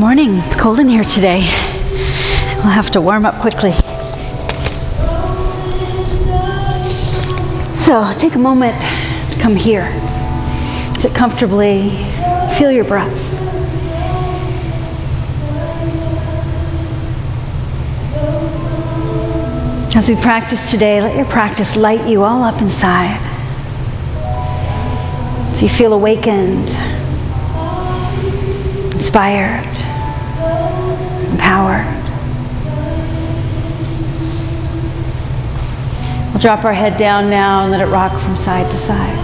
Morning. It's cold in here today. We'll have to warm up quickly. So take a moment to come here. Sit comfortably. Feel your breath. As we practice today, let your practice light you all up inside. So you feel awakened, inspired, empowered. We'll drop our head down now and let it rock from side to side.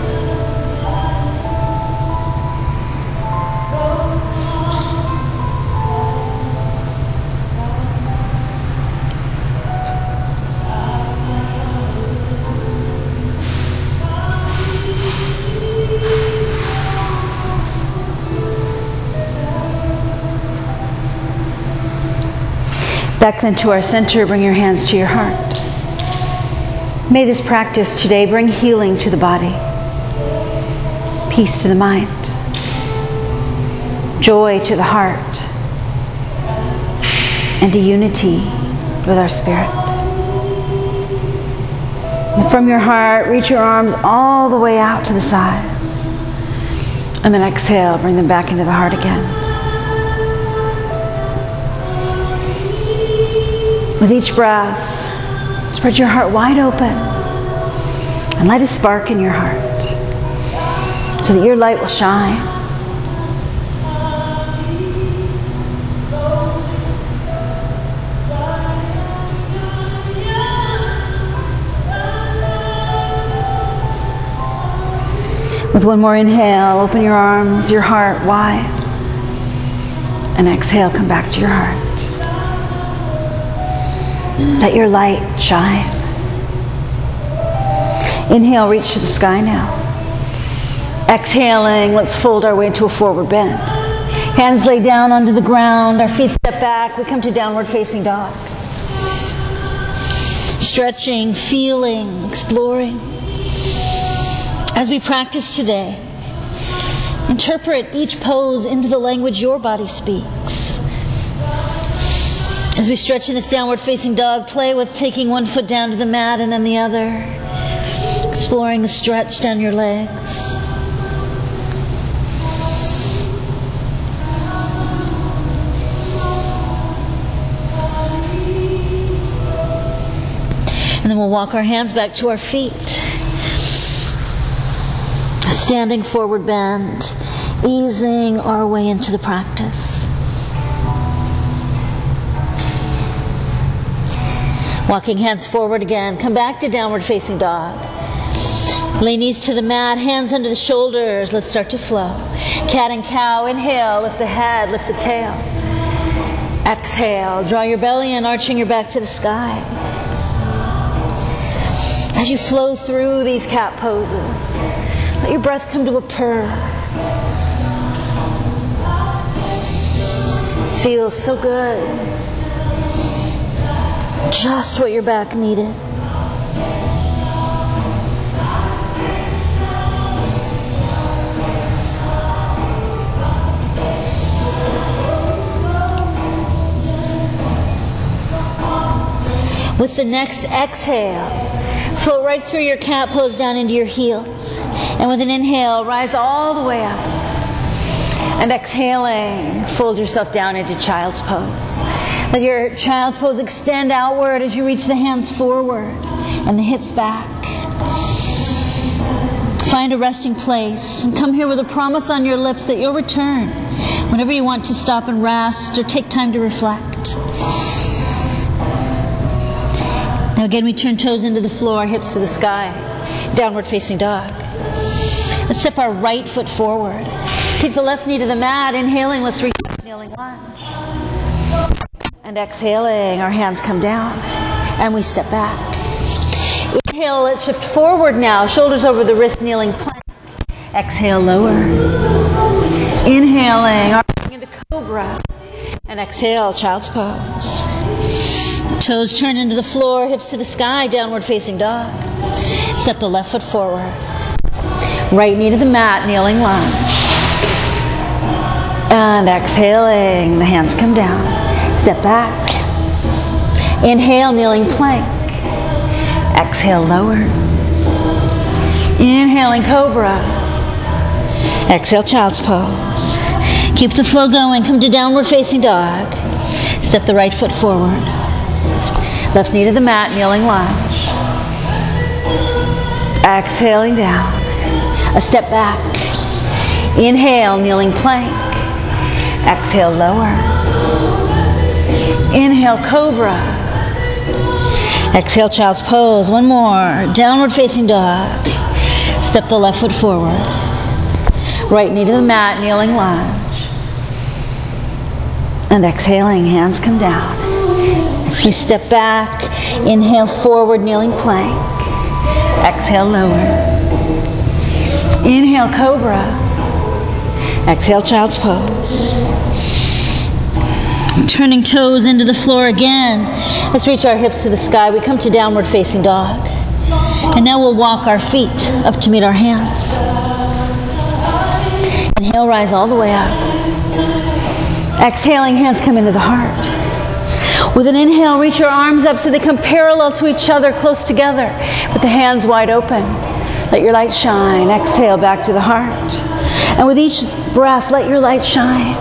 Back then to our center, bring your hands to your heart. May this practice today bring healing to the body, peace to the mind, joy to the heart, and a unity with our spirit. And from your heart, reach your arms all the way out to the sides. And then exhale, bring them back into the heart again. With each breath, spread your heart wide open and light a spark in your heart so that your light will shine. With one more inhale, open your arms, your heart wide, and exhale, come back to your heart. Let your light shine. Inhale, reach to the sky now. Exhaling, let's fold our way into a forward bend. Hands lay down onto the ground, our feet step back, we come to downward facing dog. Stretching, feeling, exploring. As we practice today, interpret each pose into the language your body speaks. As we stretch in this downward facing dog, play with taking one foot down to the mat and then the other, exploring the stretch down your legs. And then we'll walk our hands back to our feet. A standing forward bend, easing our way into the practice. Walking hands forward again. Come back to downward facing dog. Lay knees to the mat, hands under the shoulders. Let's start to flow. Cat and cow. Inhale, lift the head, lift the tail. Exhale, draw your belly in, arching your back to the sky. As you flow through these cat poses, let your breath come to a purr. Feels so good. Just what your back needed. With the next exhale, float right through your cat pose down into your heels. And with an inhale, rise all the way up. And exhaling, fold yourself down into child's pose. Let your child's pose extend outward as you reach the hands forward and the hips back. Find a resting place and come here with a promise on your lips that you'll return whenever you want to stop and rest or take time to reflect. Now again, we turn toes into the floor, hips to the sky, downward facing dog. Let's step our right foot forward. Take the left knee to the mat. Inhaling, let's reach up, kneeling lunge. And exhaling, our hands come down and we step back. Inhale, let's shift forward now. Shoulders over the wrist, kneeling plank. Exhale, lower. Inhaling, arching into cobra. And exhale, child's pose. Toes turn into the floor, hips to the sky, downward facing dog. Step the left foot forward. Right knee to the mat, kneeling lunge. And exhaling, the hands come down. Step back. Inhale, kneeling plank. Exhale, lower. Inhaling, cobra. Exhale, child's pose. Keep the flow going. Come to downward facing dog. Step the right foot forward. Left knee to the mat, kneeling lunge. Exhaling down. A step back. Inhale, kneeling plank. Exhale, lower. Inhale, cobra. Exhale, child's pose. One more. Downward facing dog. Step the left foot forward. Right knee to the mat, kneeling lunge. And exhaling, hands come down. You step back. Inhale, forward, kneeling plank. Exhale, lower. Inhale, cobra. Exhale, child's pose. Turning toes into the floor again. Let's reach our hips to the sky. We come to downward facing dog. And now we'll walk our feet up to meet our hands. Inhale, rise all the way up. Exhaling, hands come into the heart. With an inhale, reach your arms up so they come parallel to each other, close together, with the hands wide open. Let your light shine. Exhale, back to the heart. And with each breath, let your light shine.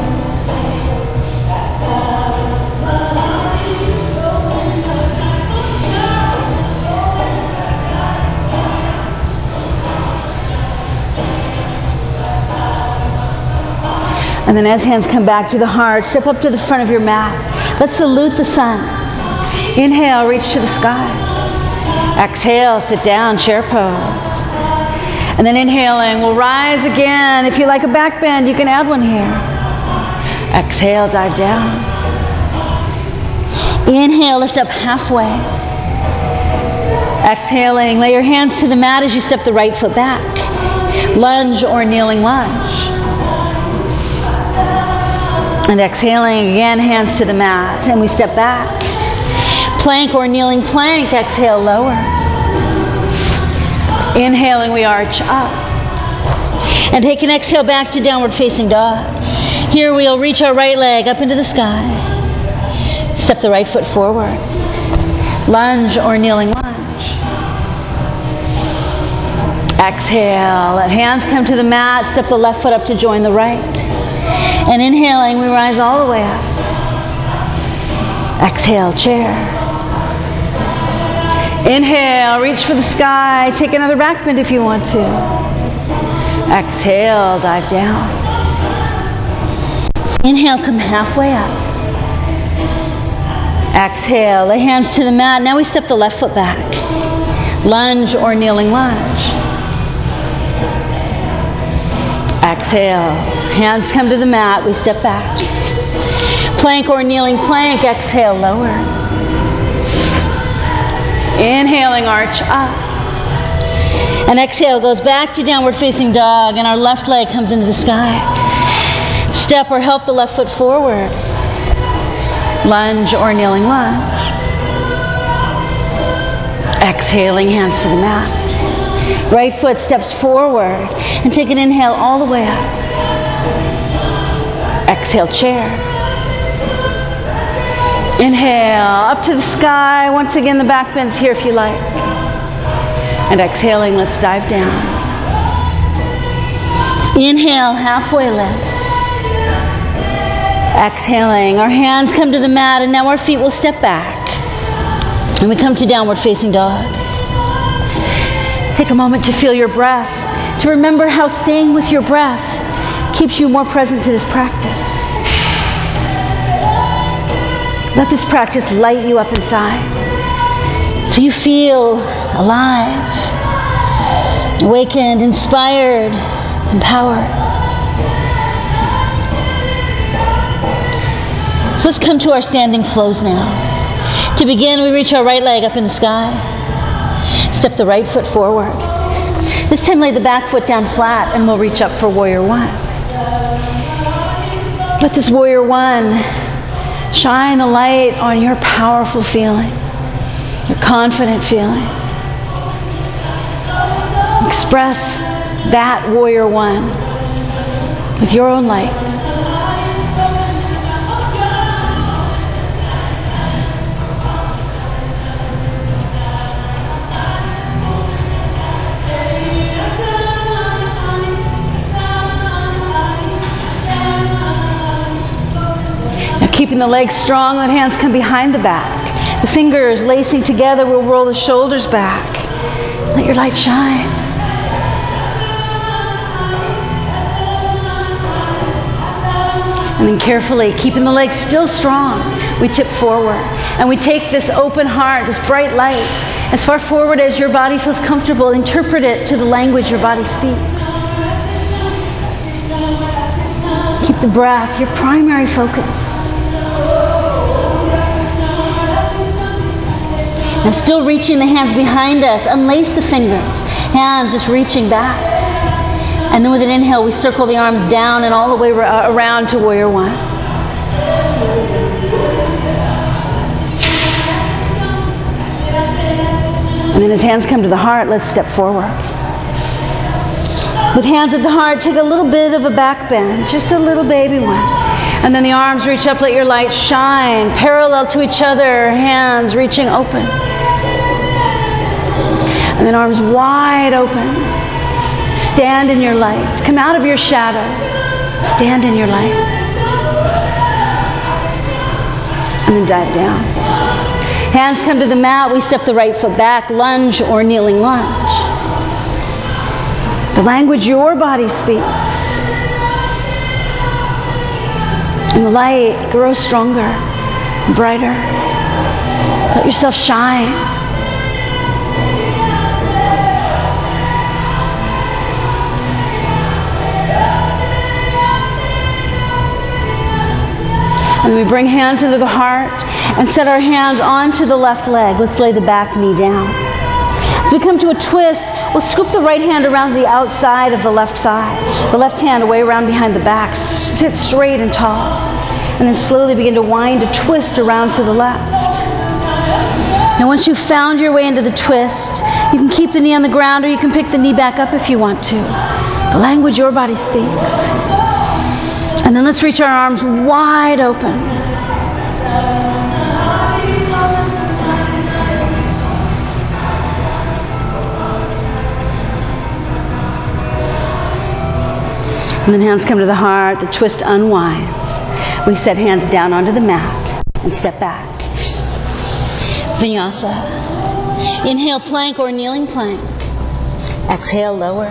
And then as hands come back to the heart, step up to the front of your mat. Let's salute the sun. Inhale, reach to the sky. Exhale, sit down, chair pose. And then inhaling, we'll rise again. If you like a back bend, you can add one here. Exhale, dive down. Inhale, lift up halfway. Exhaling, lay your hands to the mat as you step the right foot back. Lunge or kneeling lunge. And exhaling again, hands to the mat. And we step back. Plank or kneeling plank. Exhale, lower. Inhaling, we arch up. And take an exhale back to downward facing dog. Here we'll reach our right leg up into the sky. Step the right foot forward. Lunge or kneeling lunge. Exhale. Let hands come to the mat. Step the left foot up to join the right. And inhaling, we rise all the way up. Exhale, chair. Inhale, reach for the sky. Take another back bend if you want to. Exhale, dive down. Inhale, come halfway up. Exhale, lay hands to the mat. Now we step the left foot back. Lunge or kneeling lunge. Exhale, hands come to the mat. We step back. Plank or kneeling plank. Exhale, lower. Inhaling, arch up. And exhale goes back to downward facing dog, and our left leg comes into the sky. Step or help the left foot forward. Lunge or kneeling lunge. Exhaling, hands to the mat. Right foot steps forward, and take an inhale all the way up. Exhale, chair. Inhale, up to the sky. Once again, the back bend's here if you like. And exhaling, let's dive down. Inhale, halfway lift. Exhaling, our hands come to the mat, and now our feet will step back. And we come to downward facing dog. Take a moment to feel your breath, to remember how staying with your breath keeps you more present to this practice. Let this practice light you up inside so you feel alive, awakened, inspired, empowered. So let's come to our standing flows now. To begin, we reach our right leg up in the sky. Step the right foot forward. This time lay the back foot down flat, and we'll reach up for Warrior One. Let this Warrior One shine a light on your powerful feeling, your confident feeling. Express that Warrior One with your own light. Keeping the legs strong, let hands come behind the back. The fingers lacing together will roll the shoulders back. Let your light shine. And then carefully, keeping the legs still strong, we tip forward. And we take this open heart, this bright light, as far forward as your body feels comfortable. Interpret it to the language your body speaks. Keep the breath your primary focus. Now still reaching the hands behind us, unlace the fingers. Hands just reaching back. And then with an inhale, we circle the arms down and all the way around to Warrior One. And then as hands come to the heart, let's step forward. With hands at the heart, take a little bit of a back bend, just a little baby one. And then the arms reach up, let your light shine, parallel to each other, hands reaching open. And then arms wide open. Stand in your light. Come out of your shadow. Stand in your light. And then dive down. Hands come to the mat. We step the right foot back, lunge or kneeling lunge. The language your body speaks. And the light grows stronger, brighter. Let yourself shine. And we bring hands into the heart and set our hands onto the left leg. Let's lay the back knee down. As we come to a twist, we'll scoop the right hand around the outside of the left thigh. The left hand away around behind the back. Sit straight and tall. And then slowly begin to wind a twist around to the left. Now once you've found your way into the twist, you can keep the knee on the ground or you can pick the knee back up if you want to. The language your body speaks. And then let's reach our arms wide open. And then hands come to the heart, the twist unwinds. We set hands down onto the mat and step back. Vinyasa. Inhale, plank or kneeling plank. Exhale, lower.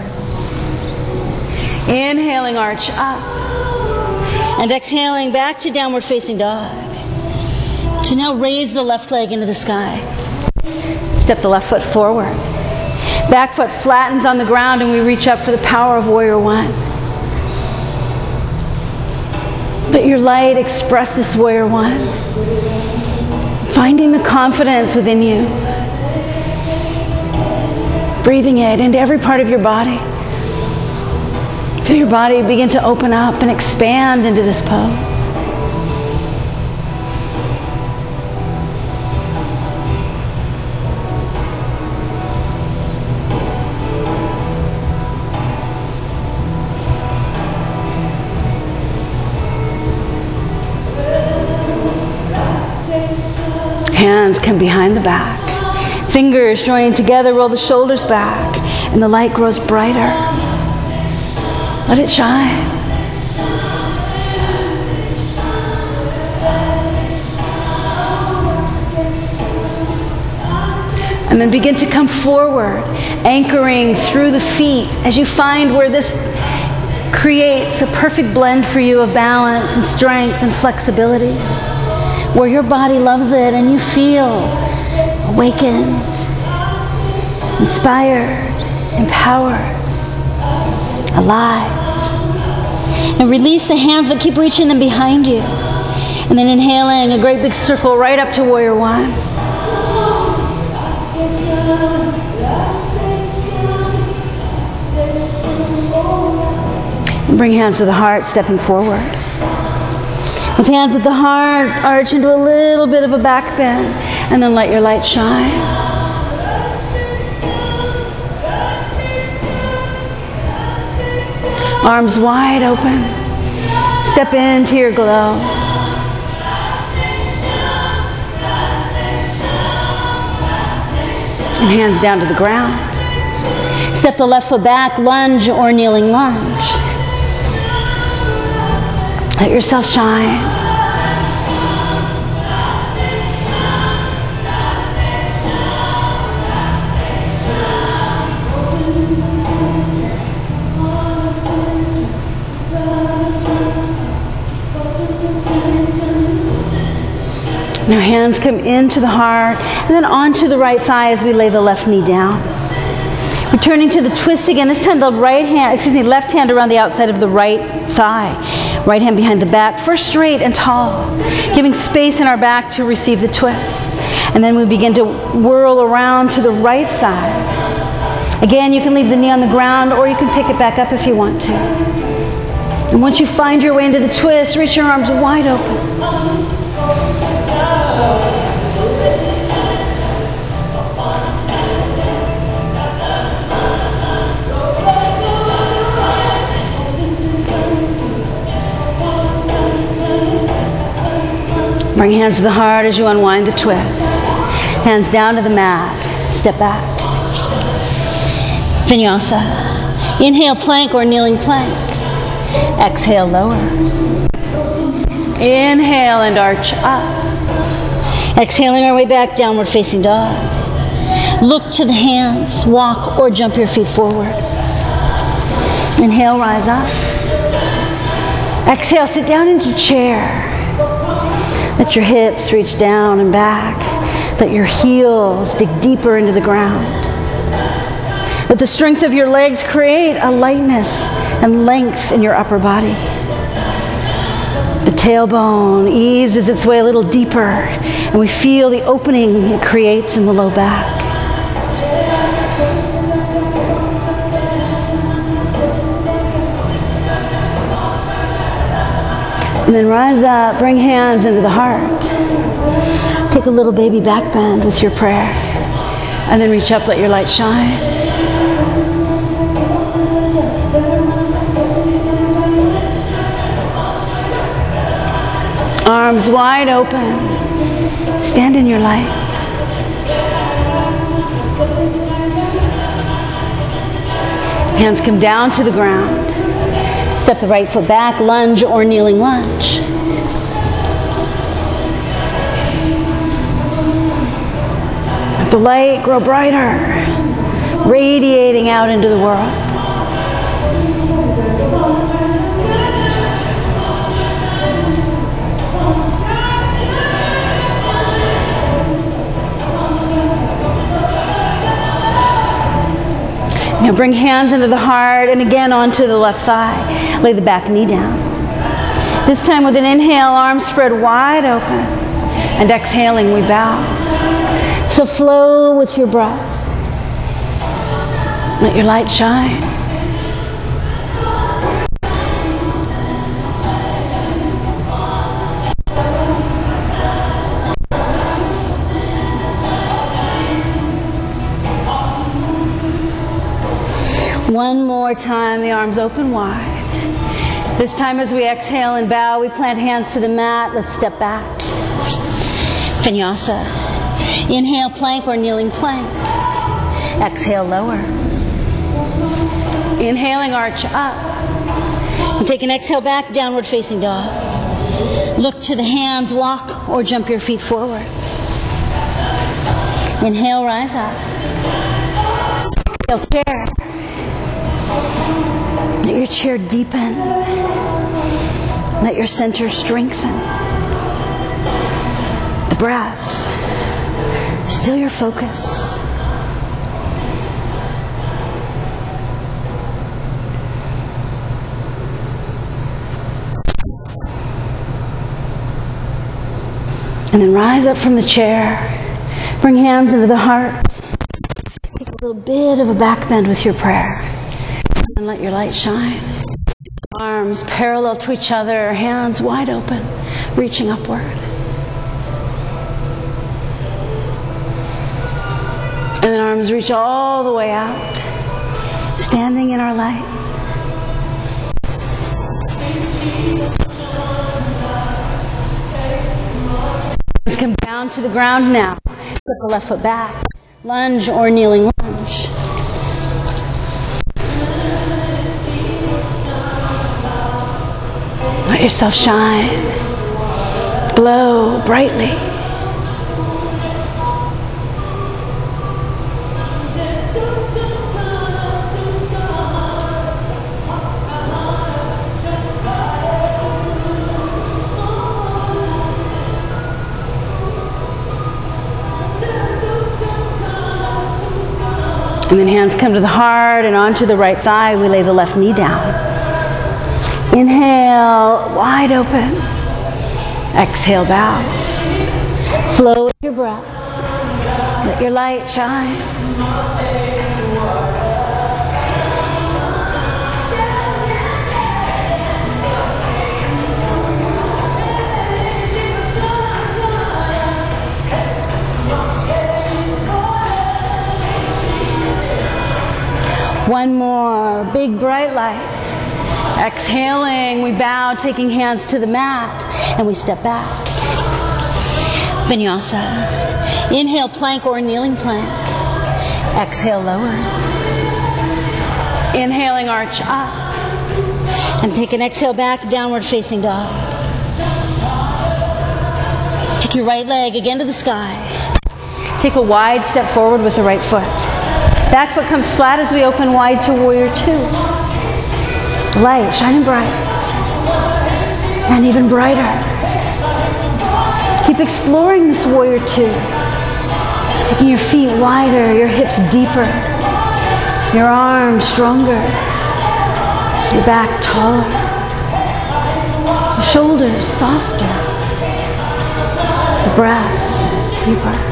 Inhaling, arch up. And exhaling back to downward facing dog. To now raise the left leg into the sky. Step the left foot forward. Back foot flattens on the ground and we reach up for the power of Warrior One. Let your light express this Warrior One. Finding the confidence within you. Breathing it into every part of your body. Feel your body begin to open up and expand into this pose. Hands come behind the back. Fingers joining together, roll the shoulders back, and the light grows brighter. Let it shine. And then begin to come forward, anchoring through the feet as you find where this creates a perfect blend for you of balance and strength and flexibility, where your body loves it and you feel awakened, inspired, empowered, alive. And release the hands, but keep reaching them behind you. And then inhaling a great big circle right up to Warrior One. And bring hands to the heart, stepping forward. With hands at the heart, arch into a little bit of a back bend. And then let your light shine. Arms wide open. Step into your glow. And hands down to the ground. Step the left foot back, lunge or kneeling lunge. Let yourself shine. And our hands come into the heart and then onto the right thigh as we lay the left knee down. Returning to the twist again. This time the left hand around the outside of the right thigh. Right hand behind the back. First straight and tall. Giving space in our back to receive the twist. And then we begin to whirl around to the right side. Again, you can leave the knee on the ground or you can pick it back up if you want to. And once you find your way into the twist, reach your arms wide open. Bring hands to the heart as you unwind the twist. Hands down to the mat. Step back. Vinyasa. Inhale, plank or kneeling plank. Exhale, lower. Inhale and arch up. Exhaling our way back, downward facing dog. Look to the hands. Walk or jump your feet forward. Inhale, rise up. Exhale, sit down into chair. Let your hips reach down and back. Let your heels dig deeper into the ground. Let the strength of your legs create a lightness and length in your upper body. The tailbone eases its way a little deeper, and we feel the opening it creates in the low back. And then rise up, bring hands into the heart. Take a little baby back bend with your prayer. And then reach up, let your light shine. Arms wide open. Stand in your light. Hands come down to the ground. Step the right foot back, lunge or kneeling lunge. Let the light grow brighter, radiating out into the world. Now bring hands into the heart and again onto the left thigh. Lay the back knee down. This time with an inhale, arms spread wide open. And exhaling, we bow. So flow with your breath. Let your light shine. One more time, the arms open wide. This time as we exhale and bow, we plant hands to the mat. Let's step back. Vinyasa. Inhale, plank or kneeling plank. Exhale, lower. Inhaling, arch up. And take an exhale back, downward facing dog. Look to the hands, walk or jump your feet forward. Inhale, rise up. Exhale, chair. Let your chair deepen. Let your center strengthen. The breath. Still your focus. And then rise up from the chair. Bring hands into the heart. Take a little bit of a back bend with your prayer. And let your light shine. Arms parallel to each other, hands wide open, reaching upward. And then arms reach all the way out, standing in our light. Let's come down to the ground now. Put the left foot back. Lunge or kneeling lunge. Let yourself shine. Glow brightly. And then hands come to the heart, and onto the right thigh, we lay the left knee down. Inhale, wide open. Exhale, bow. Flow with your breath. Let your light shine. One more big bright light. Exhaling, we bow, taking hands to the mat, and we step back. Vinyasa. Inhale, plank or kneeling plank. Exhale, lower. Inhaling, arch up. And take an exhale back, downward facing dog. Take your right leg again to the sky. Take a wide step forward with the right foot. Back foot comes flat as we open wide to warrior two. Light, shining bright. And even brighter. Keep exploring this warrior two. Taking your feet wider, your hips deeper. Your arms stronger. Your back taller. Your shoulders softer. The breath deeper.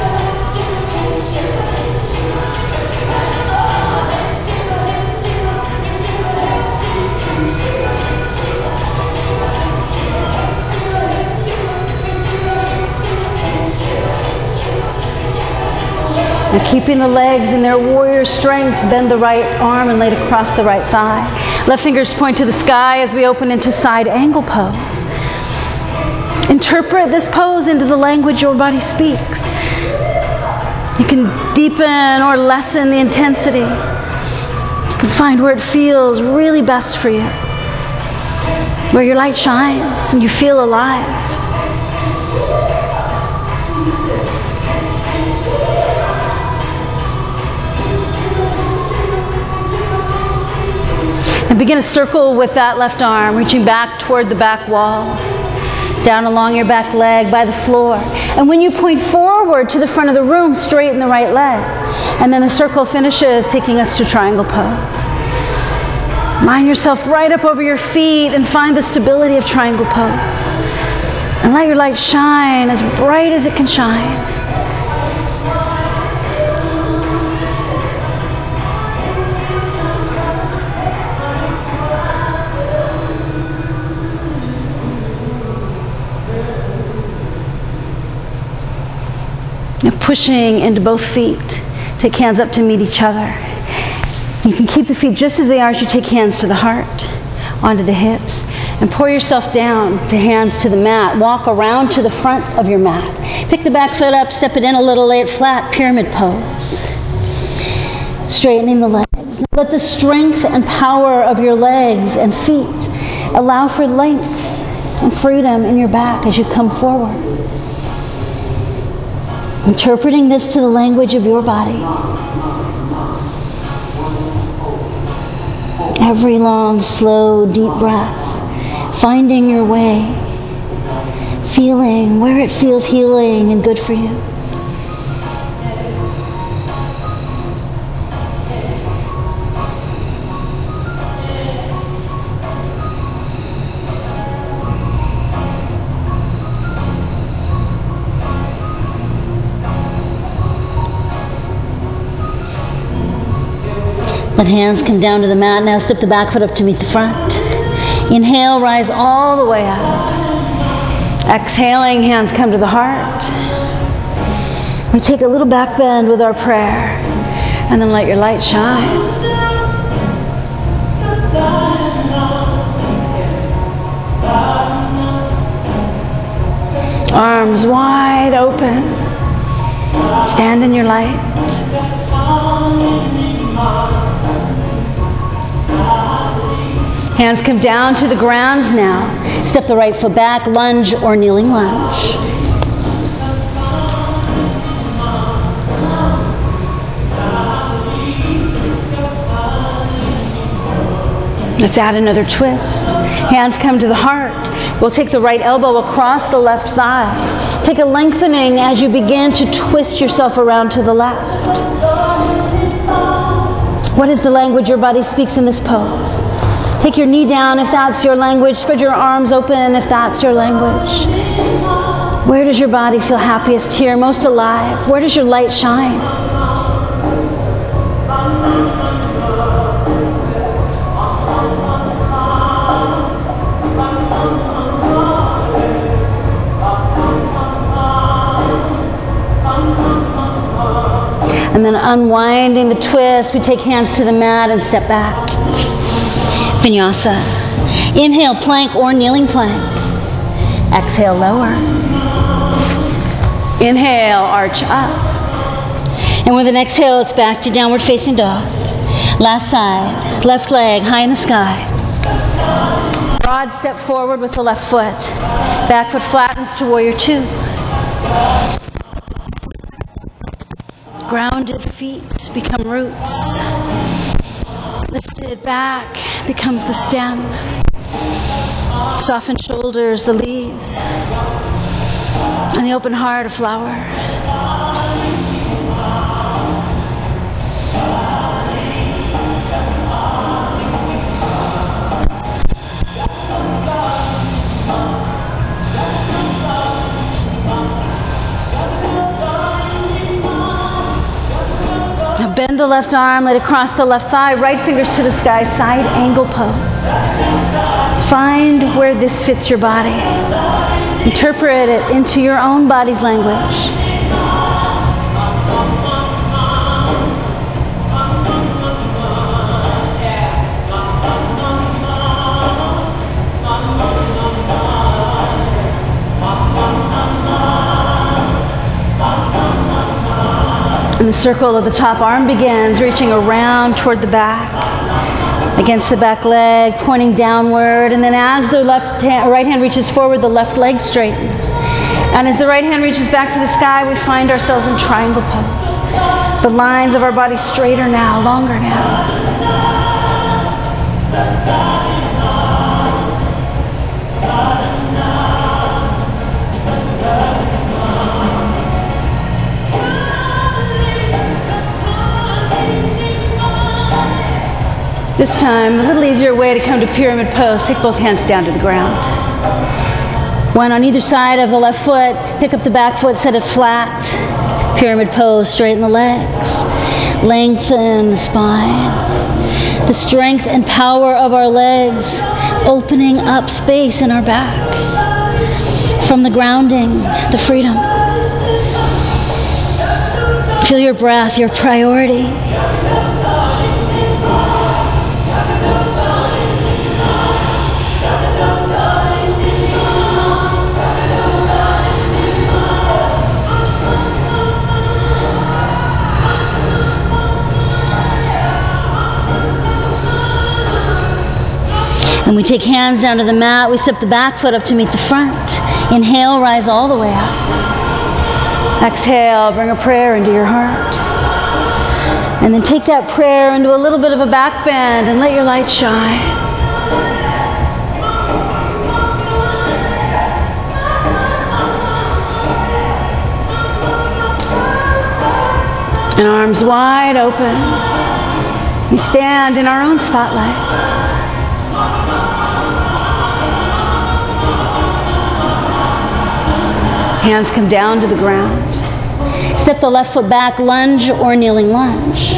Now keeping the legs in their warrior strength, bend the right arm and lay it across the right thigh. Left fingers point to the sky as we open into side angle pose. Interpret this pose into the language your body speaks. You can deepen or lessen the intensity. You can find where it feels really best for you. Where your light shines and you feel alive. And begin a circle with that left arm, reaching back toward the back wall, down along your back leg by the floor. And when you point forward to the front of the room, straighten the right leg. And then the circle finishes, taking us to triangle pose. Line yourself right up over your feet and find the stability of triangle pose. And let your light shine as bright as it can shine. Now pushing into both feet. Take hands up to meet each other. You can keep the feet just as they are as you take hands to the heart, onto the hips, and pour yourself down to hands to the mat. Walk around to the front of your mat. Pick the back foot up, step it in a little, lay it flat, pyramid pose. Straightening the legs. Now let the strength and power of your legs and feet allow for length and freedom in your back as you come forward. Interpreting this to the language of your body. Every long, slow, deep breath. Finding your way. Feeling where it feels healing and good for you. Let hands come down to the mat. Now step the back foot up to meet the front. Inhale, rise all the way up. Exhaling, hands come to the heart. We take a little back bend with our prayer. And then let your light shine. Arms wide open. Stand in your light. Hands come down to the ground now. Step the right foot back, lunge or kneeling lunge. Let's add another twist. Hands come to the heart. We'll take the right elbow across the left thigh. Take a lengthening as you begin to twist yourself around to the left. What is the language your body speaks in this pose? Take your knee down if that's your language. Spread your arms open if that's your language. Where does your body feel happiest here, most alive? Where does your light shine? And then unwinding the twist, we take hands to the mat and step back. Vinyasa. Inhale, plank or kneeling plank. Exhale, lower. Inhale, arch up. And with an exhale, it's back to downward facing dog. Last side, left leg high in the sky. Broad step forward with the left foot. Back foot flattens to warrior two. Grounded feet become roots. Lifted back becomes the stem. Softened shoulders, the leaves. And the open heart, a flower. Bend the left arm, let it cross the left thigh, right fingers to the sky, side angle pose. Find where this fits your body. Interpret it into your own body's language. And the circle of the top arm begins, reaching around toward the back, against the back leg, pointing downward. And then as the right hand reaches forward, the left leg straightens. And as the right hand reaches back to the sky, we find ourselves in triangle pose. The lines of our body straighter now, longer now. This time, a little easier way to come to pyramid pose. Take both hands down to the ground. One on either side of the left foot. Pick up the back foot, set it flat. Pyramid pose, straighten the legs. Lengthen the spine. The strength and power of our legs, opening up space in our back. From the grounding, the freedom. Feel your breath, your priority. And we take hands down to the mat. We step the back foot up to meet the front. Inhale, rise all the way up. Exhale, bring a prayer into your heart. And then take that prayer into a little bit of a back bend and let your light shine. And arms wide open. We stand in our own spotlight. Hands come down to the ground. Step the left foot back, lunge or kneeling lunge.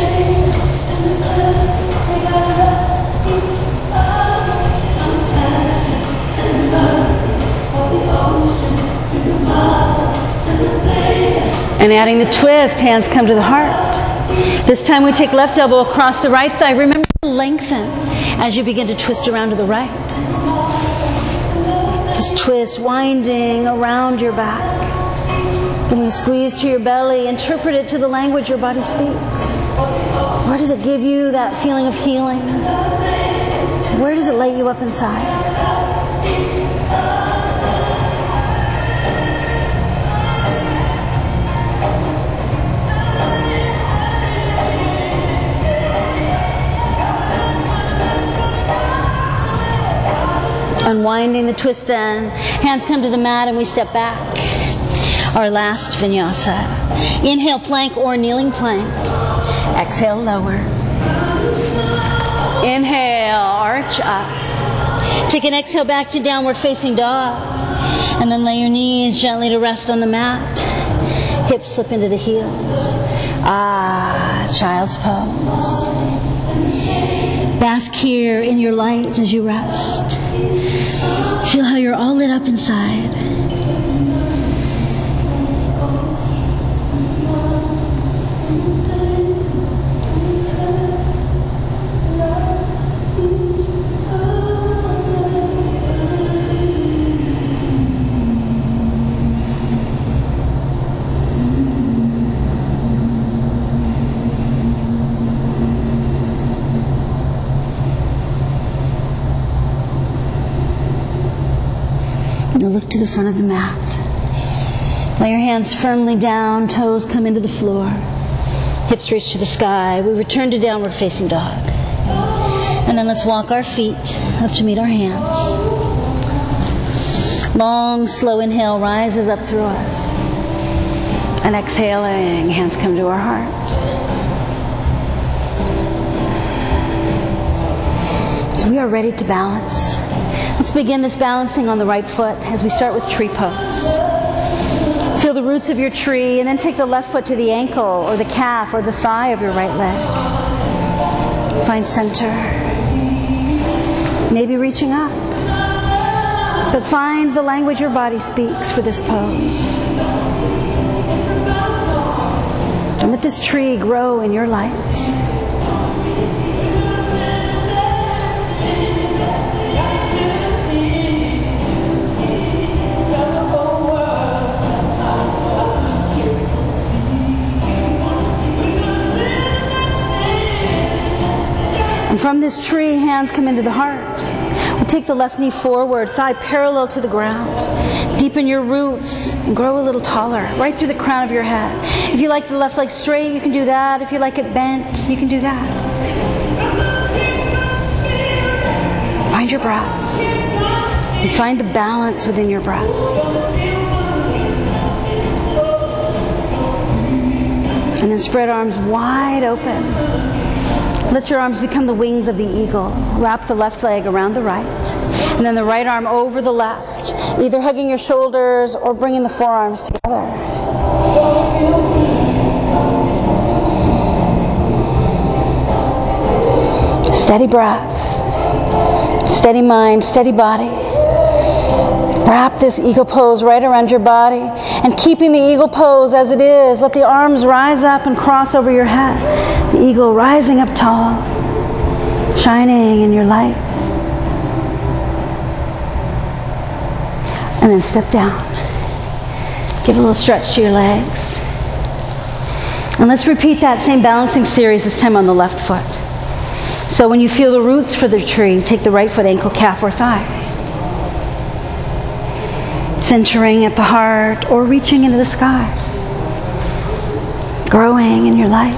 And adding the twist, hands come to the heart. This time we take left elbow across the right thigh. Remember to lengthen as you begin to twist around to the right. This twist winding around your back. Then we squeeze to your belly. Interpret it to the language your body speaks. Where does it give you that feeling of healing? Where does it light you up inside? Unwinding the twist then. Hands come to the mat and we step back. Our last vinyasa. Inhale, plank or kneeling plank. Exhale, lower. Inhale, arch up. Take an exhale back to downward facing dog. And then lay your knees gently to rest on the mat. Hips slip into the heels. Child's pose. Bask here in your light as you rest. Feel how you're all lit up inside. Now look to the front of the mat. Lay your hands firmly down, toes come into the floor. Hips reach to the sky. We return to downward facing dog. And then let's walk our feet up to meet our hands. Long, slow inhale rises up through us. And exhaling, hands come to our heart. So we are ready to balance. Let's begin this balancing on the right foot as we start with tree pose. Feel the roots of your tree and then take the left foot to the ankle or the calf or the thigh of your right leg. Find center. Maybe reaching up. But find the language your body speaks for this pose. And let this tree grow in your light. And from this tree, hands come into the heart. We'll take the left knee forward, thigh parallel to the ground. Deepen your roots and grow a little taller, right through the crown of your head. If you like the left leg straight, you can do that. If you like it bent, you can do that. Find your breath. And find the balance within your breath. And then spread arms wide open. Let your arms become the wings of the eagle. Wrap the left leg around the right. And then the right arm over the left, either hugging your shoulders or bringing the forearms together. Steady breath. Steady mind, steady body. Wrap this eagle pose right around your body. And keeping the eagle pose as it is, let the arms rise up and cross over your head. The eagle rising up tall, shining in your light. And then step down. Give a little stretch to your legs. And let's repeat that same balancing series, this time on the left foot. So when you feel the roots for the tree, take the right foot, ankle, calf, or thigh. Centering at the heart or reaching into the sky. Growing in your light.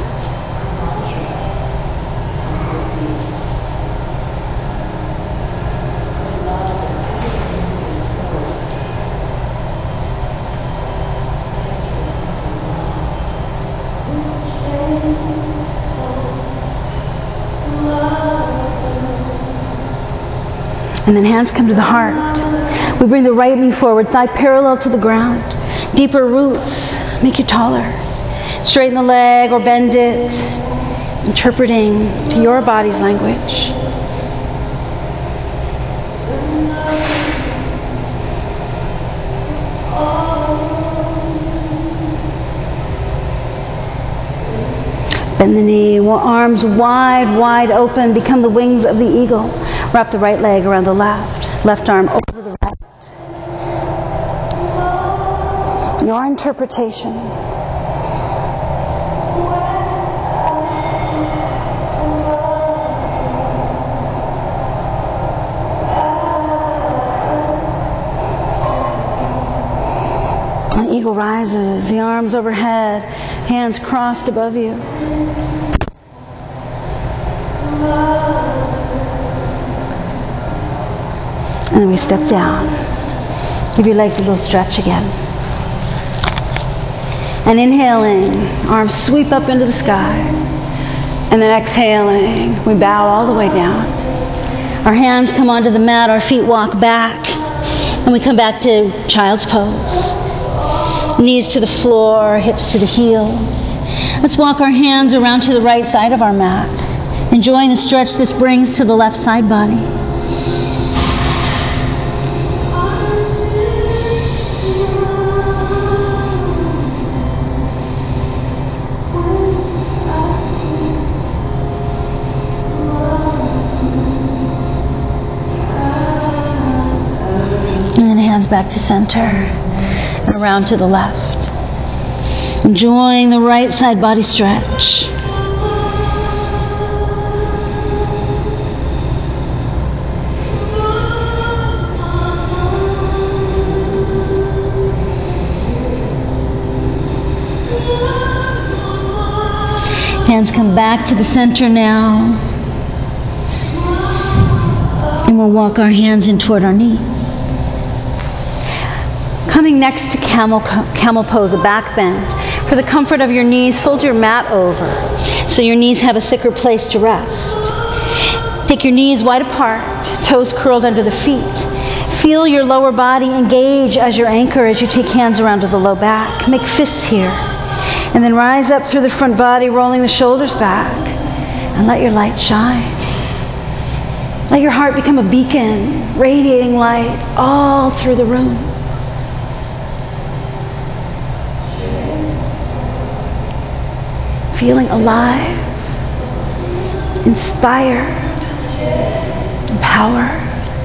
And then hands come to the heart. We bring the right knee forward, thigh parallel to the ground. Deeper roots make you taller. Straighten the leg or bend it, interpreting to your body's language. Bend the knee, arms wide, wide open, become the wings of the eagle. Wrap the right leg around the left arm over the right. Your interpretation. An eagle rises, the arms overhead, hands crossed above you. And then we step down. Give your legs a little stretch again. And inhaling, arms sweep up into the sky. And then exhaling, we bow all the way down. Our hands come onto the mat, our feet walk back, and we come back to child's pose. Knees to the floor, hips to the heels. Let's walk our hands around to the right side of our mat, enjoying the stretch this brings to the left side body. And then hands back to center and around to the left. Enjoying the right side body stretch. Hands come back to the center now. And we'll walk our hands in toward our knees. Coming next to camel pose, a back bend. For the comfort of your knees, fold your mat over so your knees have a thicker place to rest. Take your knees wide apart, toes curled under the feet. Feel your lower body engage as your anchor as you take hands around to the low back. Make fists here. And then rise up through the front body, rolling the shoulders back. And let your light shine. Let your heart become a beacon, radiating light all through the room. Feeling alive, inspired, empowered.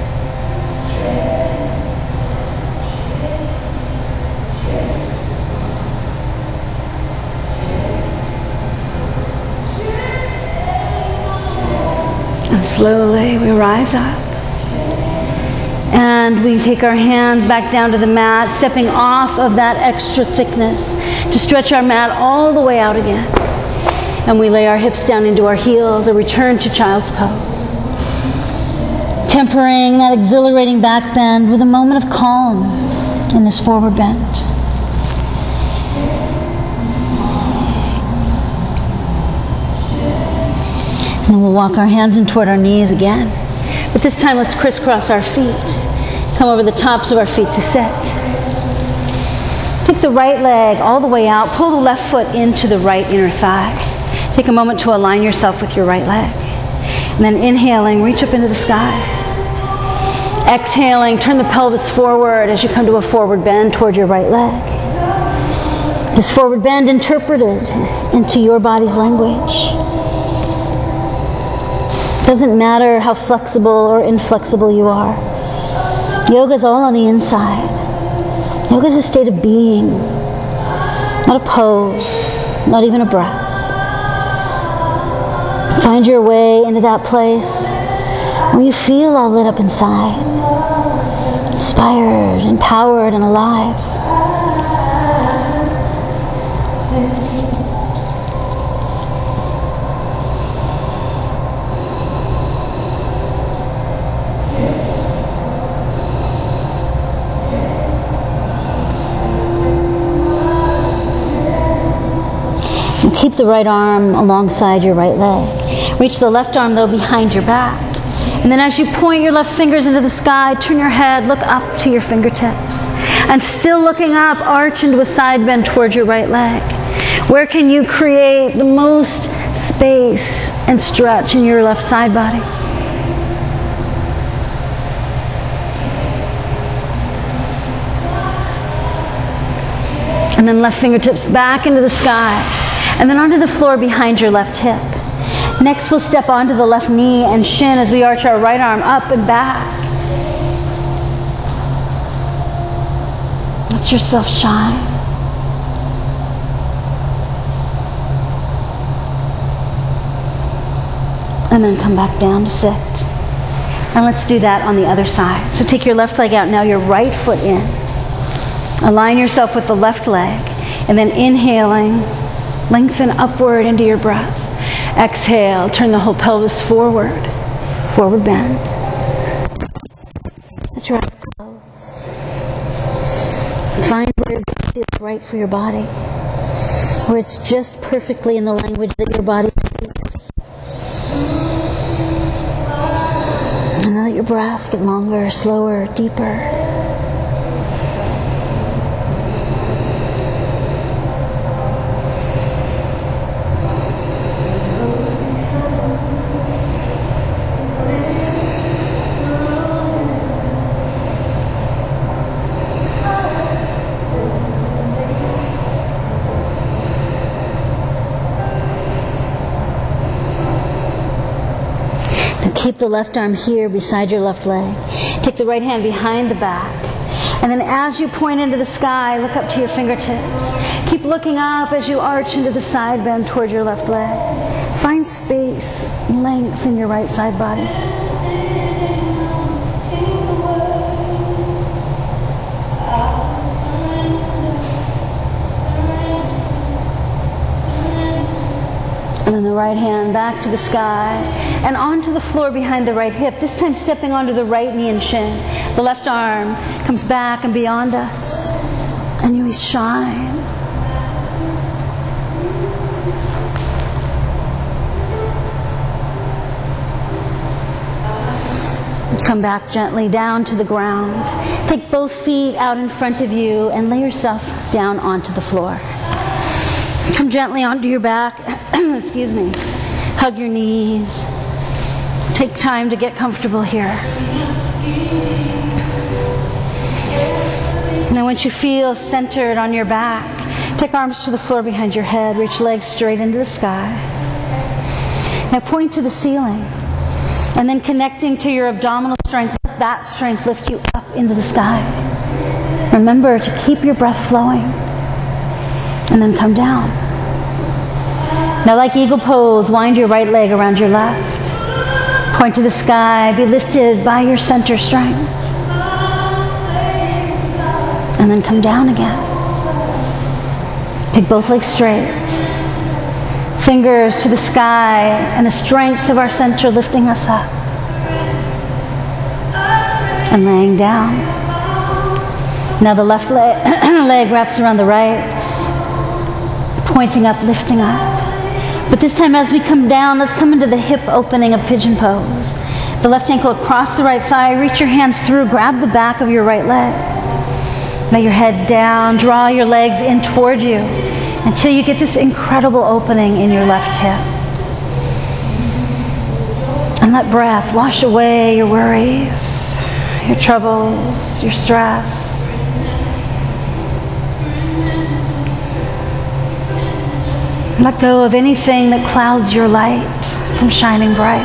And slowly we rise up. And we take our hands back down to the mat, stepping off of that extra thickness to stretch our mat all the way out again. And we lay our hips down into our heels, a return to child's pose. Tempering that exhilarating back bend with a moment of calm in this forward bend. And then we'll walk our hands in toward our knees again. But this time let's crisscross our feet. Come over the tops of our feet to sit. Take the right leg all the way out. Pull the left foot into the right inner thigh. Take a moment to align yourself with your right leg. And then inhaling, reach up into the sky. Exhaling, turn the pelvis forward as you come to a forward bend toward your right leg. This forward bend interpreted into your body's language. Doesn't matter how flexible or inflexible you are. Yoga is all on the inside. Yoga is a state of being, not a pose, not even a breath. Find your way into that place where you feel all lit up inside, inspired, empowered, and alive. And keep the right arm alongside your right leg. Reach the left arm, though, behind your back. And then as you point your left fingers into the sky, turn your head, look up to your fingertips. And still looking up, arch into a side bend towards your right leg. Where can you create the most space and stretch in your left side body? And then left fingertips back into the sky. And then onto the floor behind your left hip. Next, we'll step onto the left knee and shin as we arch our right arm up and back. Let yourself shine. And then come back down to sit. And let's do that on the other side. So take your left leg out, now your right foot in. Align yourself with the left leg. And then inhaling, lengthen upward into your breath. Exhale, turn the whole pelvis forward. Forward bend. Let your eyes close. Find where it feels right for your body. Where it's just perfectly in the language that your body speaks. your breath get longer, slower, deeper. Keep the left arm here beside your left leg. Take the right hand behind the back. And then as you point into the sky, look up to your fingertips. Keep looking up as you arch into the side bend toward your left leg. Find space and length in your right side body. And then the right hand back to the sky and onto the floor behind the right hip, this time stepping onto the right knee and shin. The left arm comes back and beyond us. And you shine. Come back gently down to the ground. Take both feet out in front of you and lay yourself down onto the floor. Come gently onto your back. Excuse me. Hug your knees. Take time to get comfortable here. Now once you feel centered on your back, take arms to the floor behind your head. Reach legs straight into the sky. Now point to the ceiling. And then connecting to your abdominal strength, let that strength lift you up into the sky. Remember to keep your breath flowing. And then come down. Now like eagle pose, wind your right leg around your left. Point to the sky, be lifted by your center strength. And then come down again. Take both legs straight. Fingers to the sky and the strength of our center lifting us up. And laying down. Now the left leg wraps around the right, pointing up, lifting up. But this time as we come down, let's come into the hip opening of pigeon pose. The left ankle across the right thigh, reach your hands through, grab the back of your right leg. Lay your head down, draw your legs in toward you until you get this incredible opening in your left hip. And let breath wash away your worries, your troubles, your stress. Let go of anything that clouds your light from shining bright.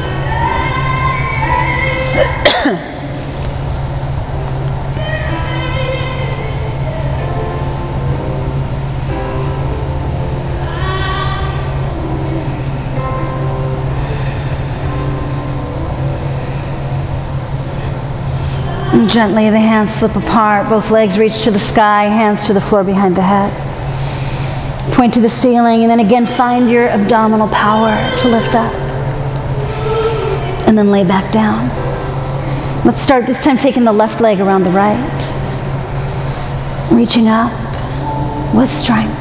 And gently the hands slip apart, both legs reach to the sky, hands to the floor behind the head. Point to the ceiling and then again find your abdominal power to lift up. And then lay back down. Let's start this time taking the left leg around the right. Reaching up with strength.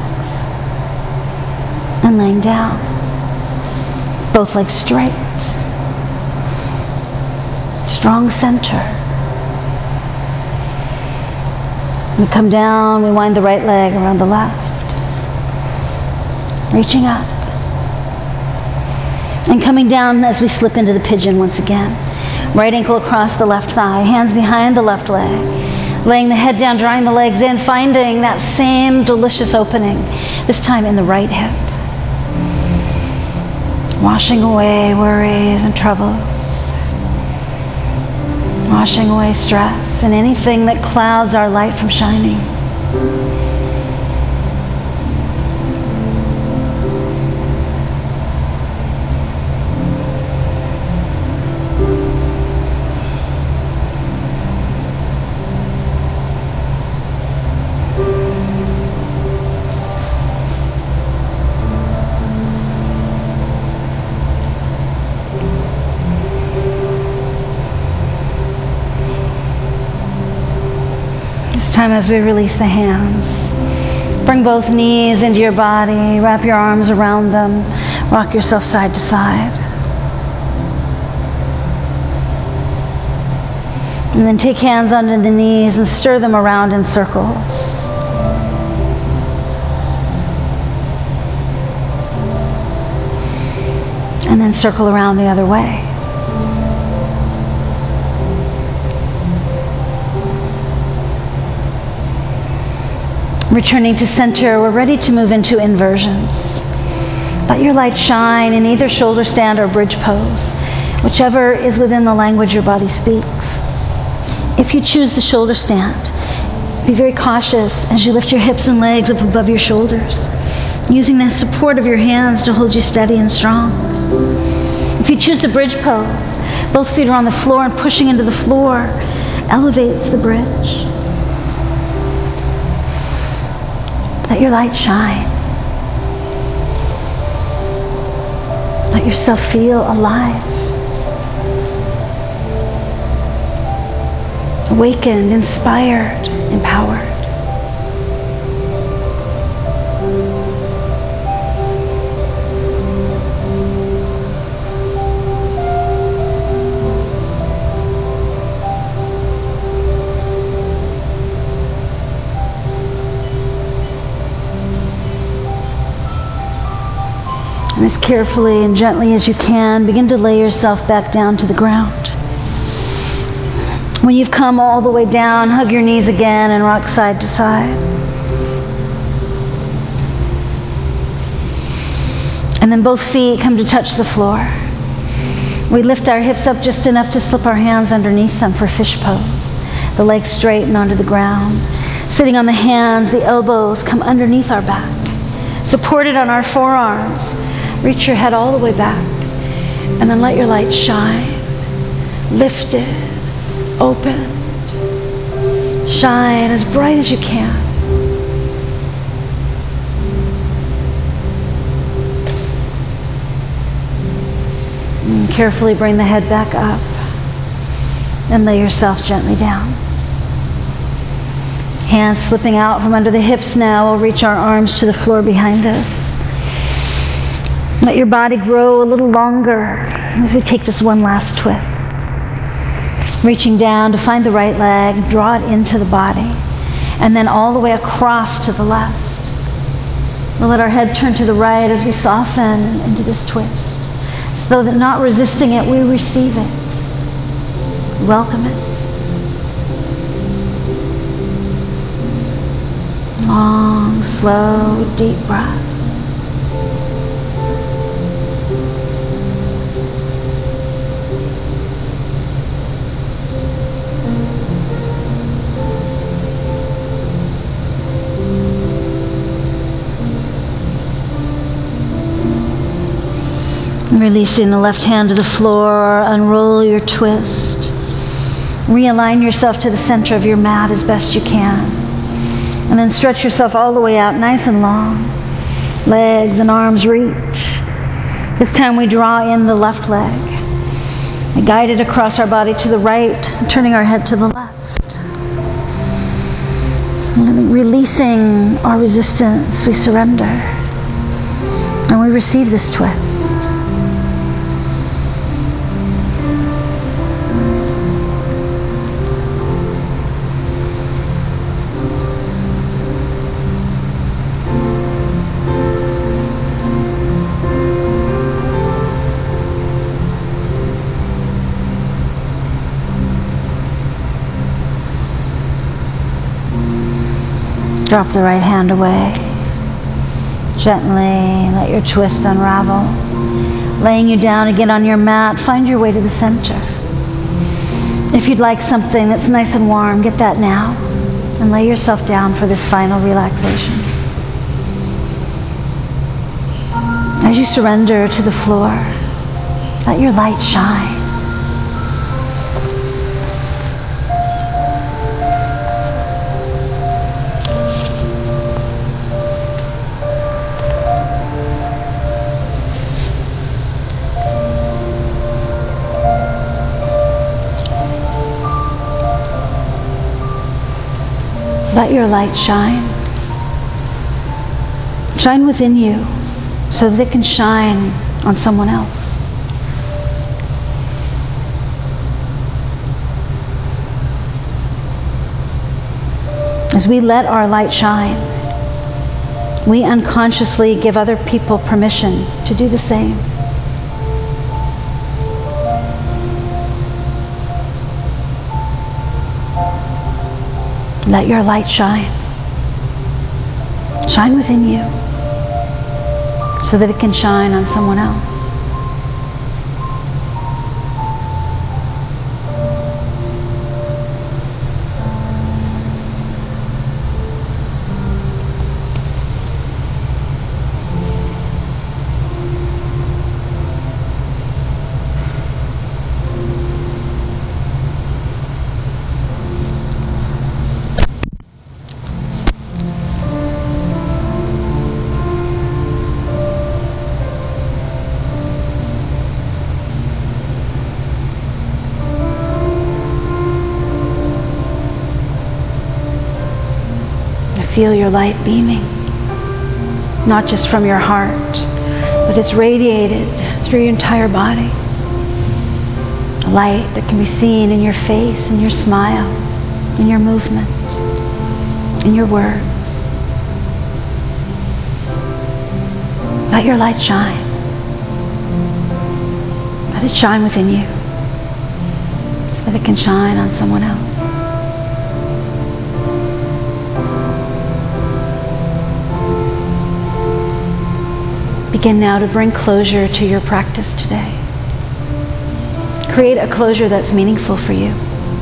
And laying down. Both legs straight. Strong center. We come down, we wind the right leg around the left. Reaching up. And coming down as we slip into the pigeon once again. Right ankle across the left thigh, hands behind the left leg. Laying the head down, drawing the legs in, finding that same delicious opening, this time in the right hip. Washing away worries and troubles. Washing away stress and anything that clouds our light from shining. Time as we release the hands. Bring both knees into your body, wrap your arms around them, rock yourself side to side. And then take hands under the knees and stir them around in circles. And then circle around the other way. Returning to center, we're ready to move into inversions. Let your light shine in either shoulder stand or bridge pose, whichever is within the language your body speaks. If you choose the shoulder stand, be very cautious as you lift your hips and legs up above your shoulders, using the support of your hands to hold you steady and strong. If you choose the bridge pose, both feet are on the floor and pushing into the floor elevates the bridge. Let your light shine. Let yourself feel alive. Awakened, inspired, empowered. And as carefully and gently as you can, begin to lay yourself back down to the ground. When you've come all the way down, hug your knees again and rock side to side. And then both feet come to touch the floor. We lift our hips up just enough to slip our hands underneath them for fish pose. The legs straighten onto the ground. Sitting on the hands, the elbows come underneath our back. Supported on our forearms. Reach your head all the way back. And then let your light shine. Lifted. Open. Shine as bright as you can. And carefully bring the head back up. And lay yourself gently down. Hands slipping out from under the hips now. We'll reach our arms to the floor behind us. Let your body grow a little longer as we take this one last twist. Reaching down to find the right leg, draw it into the body, and then all the way across to the left. We'll let our head turn to the right as we soften into this twist. So that not resisting it, we receive it. Welcome it. Long, slow, deep breath. Releasing the left hand to the floor, unroll your twist. Realign yourself to the center of your mat as best you can. And then stretch yourself all the way out nice and long. Legs and arms reach. This time we draw in the left leg. We guide it across our body to the right, turning our head to the left. And then releasing our resistance, we surrender. And we receive this twist. Drop the right hand away. Gently let your twist unravel. Laying you down again on your mat, find your way to the center. If you'd like something that's nice and warm, get that now. And lay yourself down for this final relaxation. As you surrender to the floor, let your light shine. Let your light shine. Shine within you so that it can shine on someone else. As we let our light shine, we unconsciously give other people permission to do the same. Let your light shine. Shine within you so that it can shine on someone else. Feel your light beaming, not just from your heart, but it's radiated through your entire body. A light that can be seen in your face, in your smile, in your movement, in your words. Let your light shine. Let it shine within you so that it can shine on someone else. Begin now to bring closure to your practice today. Create a closure that's meaningful for you.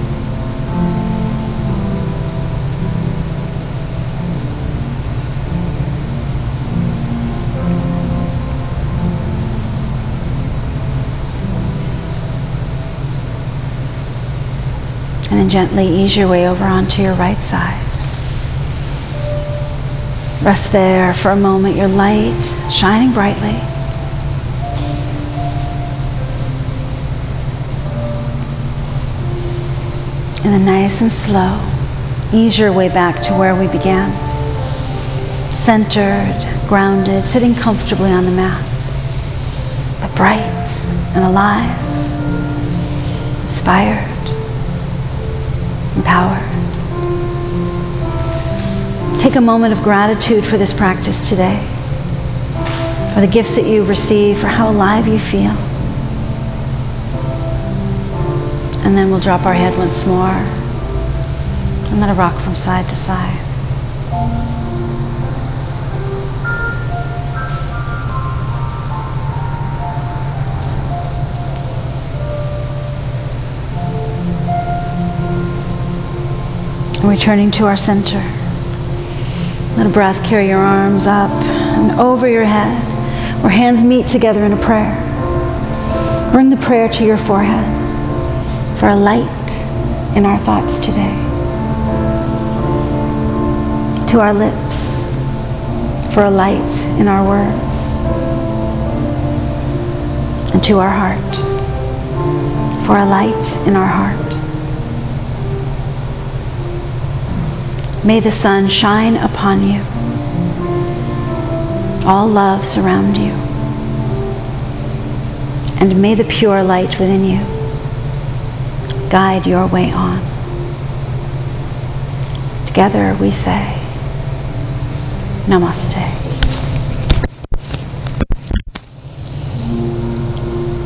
And then gently ease your way over onto your right side. Rest there for a moment, your light shining brightly. And then nice and slow, ease your way back to where we began. Centered, grounded, sitting comfortably on the mat, but bright and alive, inspired, empowered. Take a moment of gratitude for this practice today, for the gifts that you've received, for how alive you feel. And then we'll drop our head once more and let it rock from side to side. And returning to our center. Let a breath carry your arms up and over your head, where hands meet together in a prayer. Bring the prayer to your forehead for a light in our thoughts today. To our lips for a light in our words. And to our heart for a light in our heart. May the sun shine upon you. All love surround you. And may the pure light within you guide your way on. Together we say, Namaste.